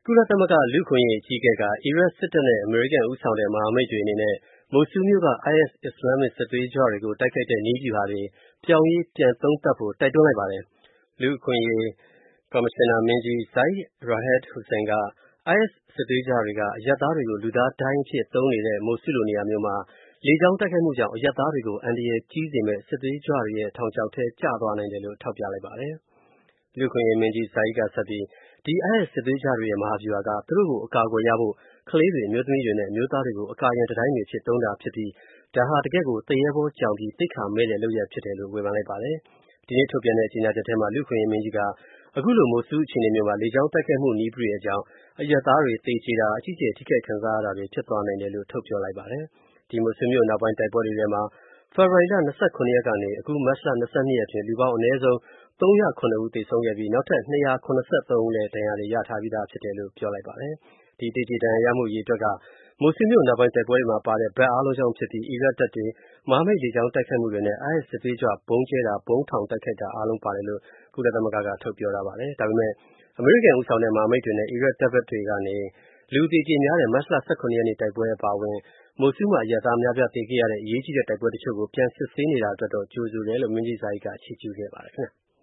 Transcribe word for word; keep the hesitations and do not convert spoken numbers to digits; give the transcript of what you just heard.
ကုလသမဂ္ဂလူ့အခွင့်အရေးအကြီးအကဲက အီရတ်စစ်တပ်နဲ့ အမေရိကန်ဦးဆောင်တဲ့မဟာမိတ်တွေအနေနဲ့ မိုဆူးမြို့က အိုင်အက်စ် အစ္စလာမ္မစ်စစ်သွေးကြွတွေကို တိုက်ခိုက်တဲ့နည်းဗျူဟာတွေ ပြောင်းရေးပြန်သုံးသပ်ဖို့ တိုက်တွန်းလိုက်ပါတယ်။ လူ့အခွင့်အရေးကော်မရှင်နာမင်းကြီး Zeid Ra'ad Hussein က အိုင်အက်စ်စစ်သွေးကြွတွေက အရပ်သားတွေကို လူသားဒိုင်းအဖြစ်သုံးနေတဲ့ မိုဆူးလိုနေရာမျိုးမှာ လေကြောင်းတိုက်ခိုက်မှုကြောင့် အရပ်သားတွေကို အန္တရာယ်ကြီးစေမယ့် စစ်သွေးကြွတွေရဲ့ ထောင်ချောက်ထဲကျသွားနိုင်တယ်လို့ ထောက်ပြလိုက်ပါတယ်။ လူ့အခွင့်အရေးမင်းကြီး Zeid က ဆက်ပြီး ဒီ အိုင်အက်စ်စစ်သွေးကြွတွေရဲ့ မဟာဗျူဟာက သူတို့ကိုအကာအကွယ်ရဖို့ ကလေးတွေ၊ အမျိုးသမီးတွေနဲ့ အမျိုးသားတွေကို အကာအရံတံတိုင်းတွေအဖြစ်သုံးတာဖြစ်ပြီး ဒါဟာ တကယ့်ကို သူရဲဘောကြောင်ပြီး သိက္ခာမဲ့တဲ့လုပ်ရပ်ဖြစ်တယ်လို့ ဝေဖန်လိုက်ပါတယ်။ ဒီနေ့ထုတ်ပြန်တဲ့ကြေညာချက်ထဲမှာ လူ့အခွင့်အရေးမင်းကြီးက အခုလို မိုဆူးအခြေအနေမျိုးမှာ လေကြောင်းတိုက်ခိုက်မှုနည်းပရိယာယ်ကြောင့် အရပ်သားတွေသေကြေတာ၊ အကြီးအကျယ်ထိခိုက်ခံစားရတာတွေဖြစ်သွားနိုင်တယ်လို့ ထုတ်ပြောလိုက်ပါတယ်။ ဒီမိုဆူးမြို့အနောက်ပိုင်းတိုက်ပွဲတွေထဲမှာ ဖေဖော်ဝါရီလ ၂၇ ရက်ကနေ အခု မတ်လ ၂၂ ရက်အတွင်း လူပေါင်း အနည်းဆုံး ၃၀၇ ဦးသေဆုံးခဲ့ပြီး နောက်ထပ် ၂၇၃ ဦးလည်း ဒဏ်ရာတွေရထားပြီးသားဖြစ်တယ်လို့ ပြောလိုက်ပါတယ်။ ဒီသေကြေဒဏ်ရာရမှုအရေအတွက်က မိုဆူးမြို့အနောက်ပိုင်းတိုက်ပွဲတွေမှာပါတဲ့ ဘက်အားလုံးကြောင့်ဖြစ်ပြီး အီရတ်တပ်တွေ၊ မဟာမိတ်လေကြောင်းတိုက်ခိုက်မှုတွေနဲ့ အိုင်အက်စ်စစ်သွေးကြွဗုံးကြဲတာ၊ ဗုံးထောင်တိုက်ခိုက်တာအားလုံးပါတယ်လို့ ကုလသမဂ္ဂက ထုတ်ပြောထားပါတယ်။ ဒါပေမဲ့ အမေရိကန်ဦးဆောင်တဲ့မဟာမိတ်တွေနဲ့ အီရတ်တပ်ဘက်တွေကနေ လူအသေအကြေများတဲ့ မတ်လ ၁၇ ရက်နေ့တိုက်ပွဲအပါအဝင် မိုဆူးမှာ အရပ်သားအများအပြားသေခဲ့ရတဲ့ အရေးကြီးတဲ့တိုက်ပွဲတချို့ကို ပြန်စစ်ဆေးနေတာအတွက်တော့ ကြိုဆိုတယ်လို့ မင်းကြီး Zeid က ချီးကျူးခဲ့ပါတယ်ခင်ဗျာ။